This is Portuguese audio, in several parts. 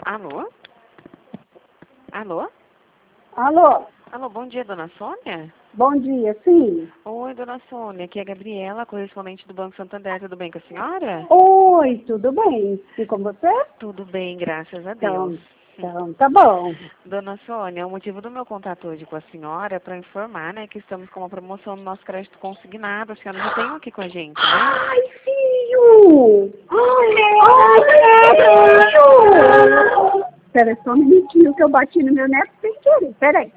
Alô? Alô? Alô? Alô, bom dia, dona Sônia? Bom dia, sim. Oi, dona Sônia, aqui é a Gabriela, correspondente do Banco Santander. Tudo bem com a senhora? Oi, tudo bem? E com você? Tudo bem, graças a Deus. Então, tá bom. Dona Sônia, o motivo do meu contato hoje com a senhora é para informar, né, que estamos com uma promoção do nosso crédito consignado. A senhora já tem um aqui com a gente, né? Ai, filho! Ai, filho! Espera só um minutinho que eu bati no meu neto sem querer. Peraí.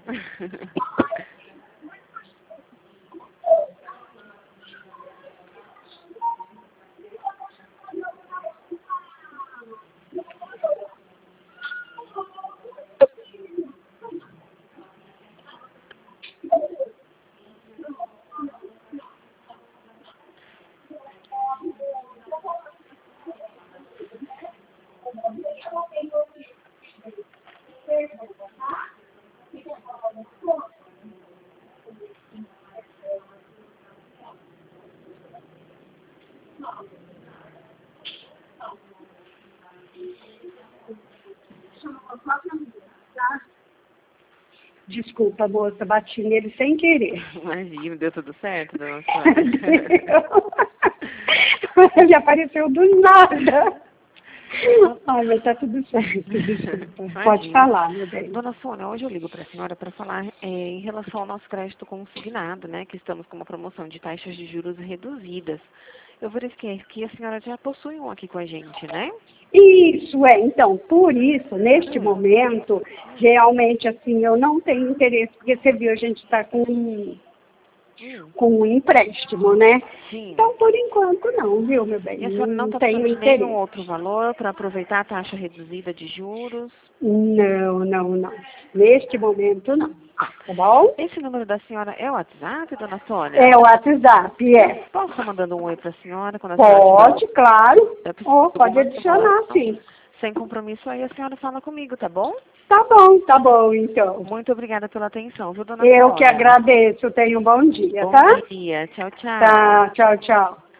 Desculpa, moça, bati nele sem querer. Imagina, deu tudo certo, dona Sônia? Ele apareceu do nada. Ai, mas tá tudo certo, desculpa. Pode falar, meu bem. Dona Sônia, hoje eu ligo para a senhora para falar em relação ao nosso crédito consignado, né? Que estamos com uma promoção de taxas de juros reduzidas. Eu verifiquei que a senhora já possui um aqui com a gente, né? Isso, então, por isso, neste momento, realmente, assim, eu não tenho interesse, porque você viu, a gente está com um empréstimo, né? Sim. Então, por enquanto, não, viu, meu bem? E a senhora não está tenho precisando de interesse. nenhum outro valor para aproveitar a taxa reduzida de juros? Não. Neste momento, não. Tá bom? Esse número da senhora é o WhatsApp, dona Sônia? É o WhatsApp, é. Posso estar mandando um oi para a senhora quando a senhora Pode, tiver... claro. Oh, Pode adicionar, sim. Sem compromisso aí, a senhora fala comigo, tá bom? Tá bom, então. Muito obrigada pela atenção, viu, dona Sônia? Eu que agradeço. Tenha um bom dia, tá? Bom dia. Tchau, tchau. Tá, tchau.